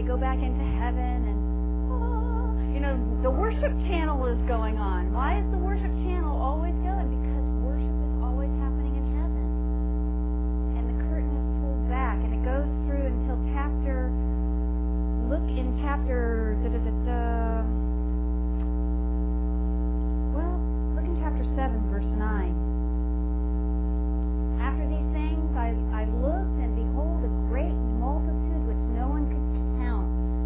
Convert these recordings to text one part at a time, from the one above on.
go back into heaven and, the worship channel is going on. Why is the worship channel always going? Because worship is always happening in heaven. And the curtain is pulled back, and it goes through until look in chapter 7, verse 9. After these things, I looked, and behold, a great multitude which no one could count.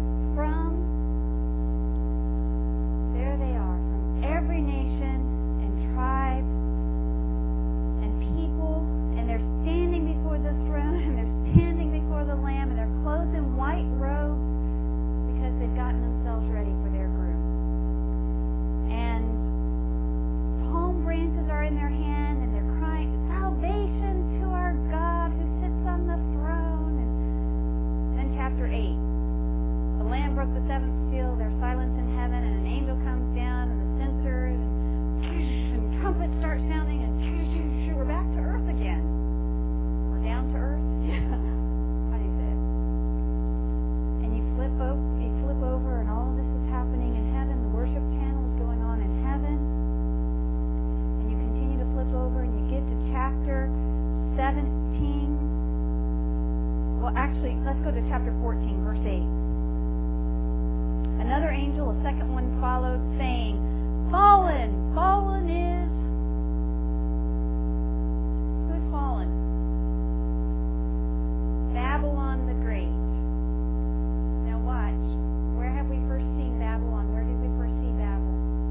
There they are, from every nation and tribe and people, and they're standing before the throne, and they're standing before the Lamb, and they're clothed in white robes because they've gotten themselves ready for their groom. And palm branches are in their hand, and they're crying, "Salvation to our God who sits on the throne." And then chapter 8. The Lamb broke the seventh seal, there's silence in heaven, and an angel comes down, and the censers, and trumpets start sounding, and we're back to earth again. We're down to earth? How do you say it? And you flip over, and all of this is happening in heaven. The worship channel is going on in heaven. And you continue to flip over, and you get to chapter 17. Well, actually, let's go to chapter 14, verse 8. Another angel, a second one, followed, saying, "Fallen! Fallen is..." Who's fallen? Babylon the Great. Now watch. Where have we first seen Babylon? Where did we first see Babel?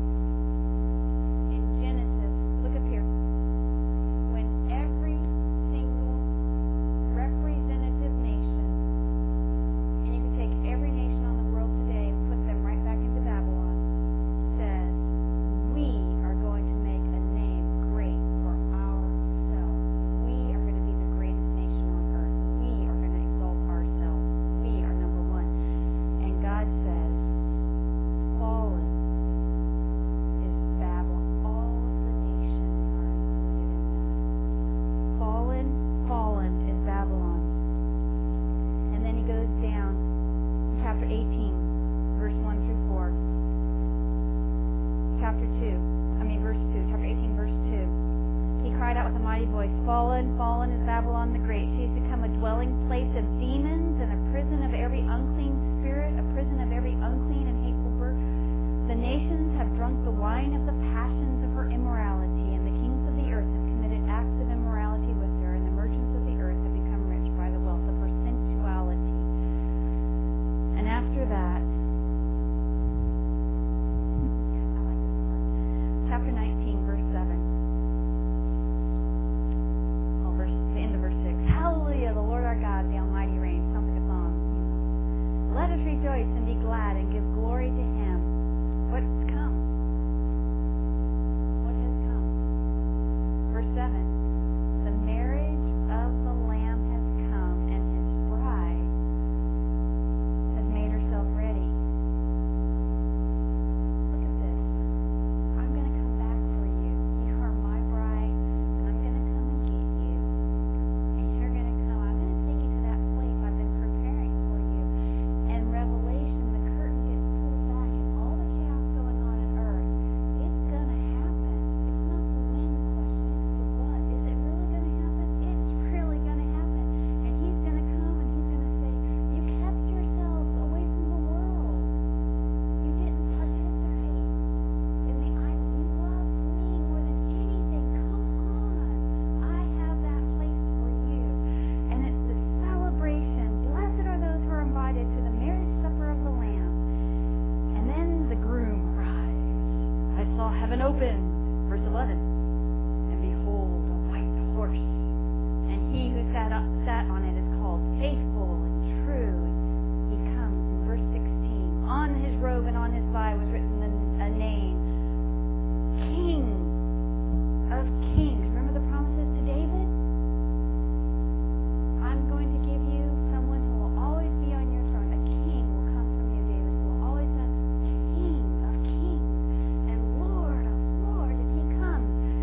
In Genesis. Look up here. When every single representative nation, and you can take every nation on the world today and put them right back into Babylon, says, "We are going to make a name great for ourselves. We are going to be the greatest nation on earth. We are going to exalt ourselves. We are number one." And God says, "Fallen is Babylon." All of the nations are included in that. Fallen is Babylon. And then he goes down, chapter 18, verse 1 through 4. Verse 2, chapter 18, verse 2. He cried out with a mighty voice, "Fallen, fallen is Babylon the Great. She has become a dwelling place of demons and a prison of every unclean spirit, a prison of every unclean and hateful bird. The nations have drunk the wine of the passions of her immorality, and the kings of the earth have committed acts of immorality with her, and the merchants of the earth have become rich by the wealth of her sensuality." And after that, chapter 19, verse 7. The end of verse 6. "Hallelujah, the Lord our God, the Almighty reigns." Sounds like a song. "Let us rejoice and be glad and give glory to Him." What's come? What has come? Verse 7. "The marriage of the Lamb has come, and His bride has made herself ready." Look at this. "I'm going to come back for you. You are my bride, and I'm going to come and get you. And you're going to come. I'm going to take you to that place I've been preparing for you." And Revelation, the curtain gets pulled back, and all the chaos going on in earth. It's going to happen. It's not the when question, it's the what. Is it really going to happen? It's really going to happen. And He's going to come, and He's going to say, "You kept yourselves away from the world. You didn't participate in the idol. You loved me more than anything. Come on. I have that place for you." And it's the celebration. Blessed are those who are invited to the marriage supper of the Lamb. And then the groom arrives. "I saw heaven open," verse 11, "and behold, a white horse. And He who sat on it is called Faithful and True. He comes," in verse 16. "On His robe and on His thigh was written a name, King of Kings." Remember the promises to David? "I'm going to give you someone who will always be on your throne. A king will come from you, David, who will always be King of Kings and Lord of Lords." And He comes.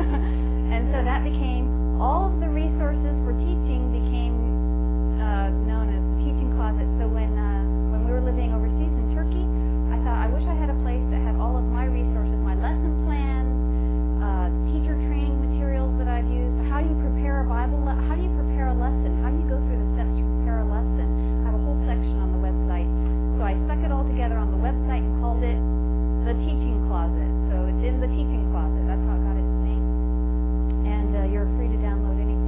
And so that became, all of the resources for teaching became known as the teaching closet. So when we were living overseas in Turkey, I thought, I wish I had a place that had all of my resources, my lesson plans, teacher training materials that I've used. How do you prepare a Bible? How do you prepare a lesson? How do you go through the steps to prepare a lesson? I have a whole section on the website. So I stuck it all together on the website and called it the Teaching Closet. So it's in the Teaching Closet. That's how it got its name. And you're free to download anything